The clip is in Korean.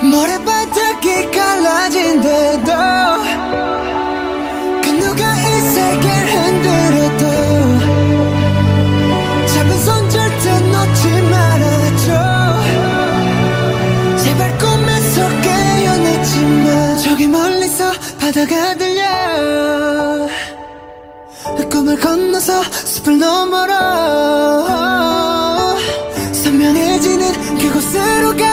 모래바닥이 갈라진대도 그 누가 이 세계를 흔들어도 잡은 손 절대 놓지 말아줘. 제발 꿈에서 깨어났지만 저기 멀리서 바다가 들려. 꿈을 건너서 숲을 너머로 선명해지는 그곳으로 가.